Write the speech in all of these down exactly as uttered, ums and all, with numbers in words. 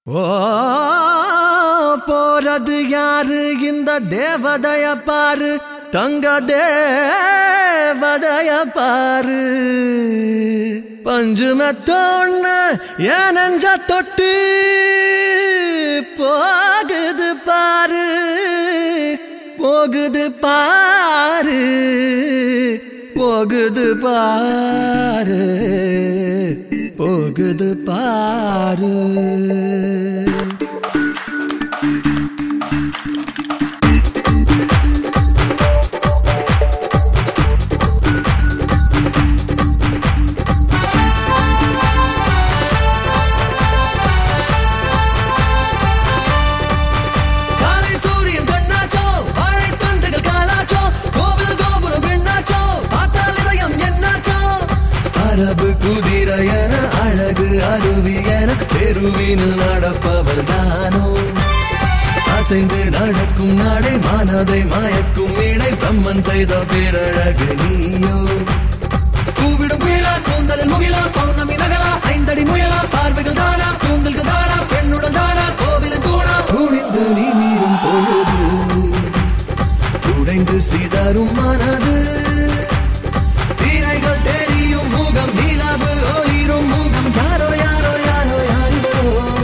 ஓ போறது யாரு இந்த தேவதைய பாரு, தங்க தேவதைய பாரு. பஞ்சு மெத்தொன்னு என் நெஞ்ச தொட்டு போகுது பாரு, போகுது பாரு, போகுது பாரு, போகுது பாரு. அரபு குதிரையன அழகு அருவியன பெருவினில் நடப்பவள் தானோ, அசைந்து நடக்கும் நடை மனதை மயக்கும் இடை பிரம்மன் செய்த பேரழகு நீயோ. கூவிடும் கீழா கூந்தலில் முகிலா பௌர்ணமி நகலா ஐந்தடி முயலா பார்வைகள் தானா கூந்தல்கள் தானா பெண்ணுடன் தானா கோவிலின் தூணா. குனிந்து நீ மீறும் பொழுது உடைந்து சிதறும் மனது, வீரைகள் தெரியும் முகம் நிலவு ஒளிரும் முகம். யாரோ யாரோ யாரோ யாரோ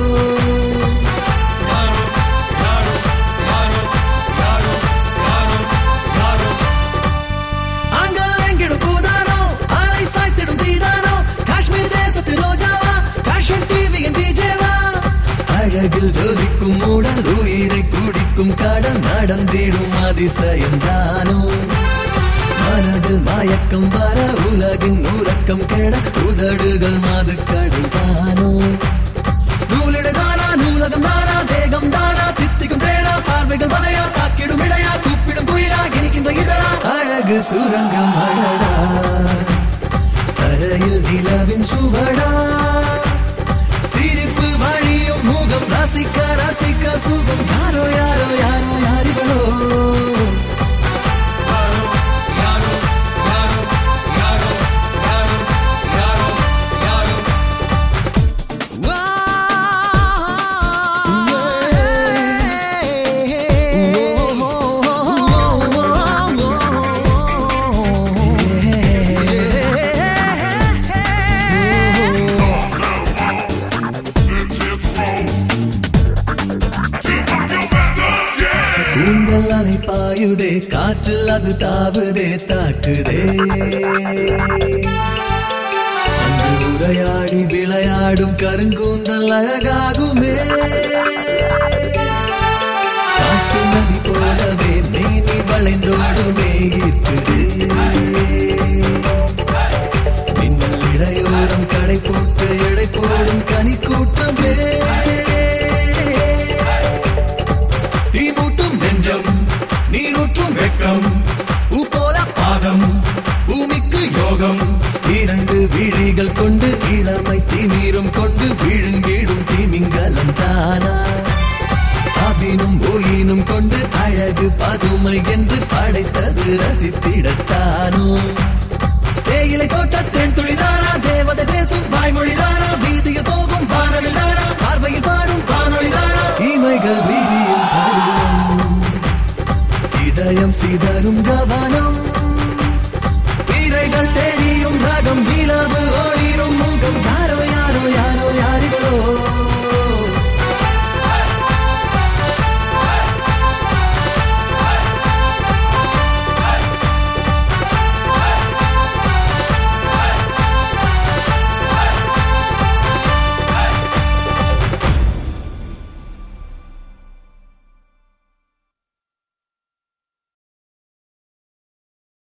அங்கள் எங்கிடும் பூதானோ, அலை சாய்த்திடும் தீடானோ, காஷ்மீர் தேசத்து ரோஜாவா ஃபேஷன் டிவியின் டிஜேவா. அழகில் ஜொலிக்கும் உடல் உயிரை குடிக்கும் கடல் நடந்திடும் அதிசயம் தானோ. மனது மயக்கம் வர உலகின் உறக்கம் கெட உதடுகள் மது கடுதானோ. நூலிடு தானா நூலகம் தானா தேகம் தானா தித்திக்கும் தேனா பார்வைகள் வலையா தாக்கிடும் இடையா கூப்பிடும் குயிலா இனிக்கின்ற இதழா. அழகு சுரங்கம் அழடா தரையில் நிலவின் சுவடா, சிரிப்பு வழியும் முகம் ரசிக்க ரசிக்க சுகம். யாரோ யாரோ யாரோ யாரிகளோ கூந்தல் அலை பாயுதே காற்றில் அது தாவுதே தாக்குதே. அங்கு உரையாடி விளையாடும் கருங்கூந்தல் அழகாகுமே. காட்டு நதி போலவே மேனி வளைந்தோடுமே ஈர்க்குதே. மின்னல் இடையோரம் கடை போட்டு எடை போடும் கனி கூட்டமே. நீரூற்றும் வெட்கம் பூ போல பாதம் பூமிக்கு யோகம். இரண்டு விழிகள் கொண்டு இளமை திமீரும் கொண்டு விழுங்கிடும் திமிங்கலம் தானா. அபினும் ஓயினும் கொண்டு அழகு பதுமை என்று படைத்தது ரசித்திடத்தானோ. தேயிலை தோட்ட தென்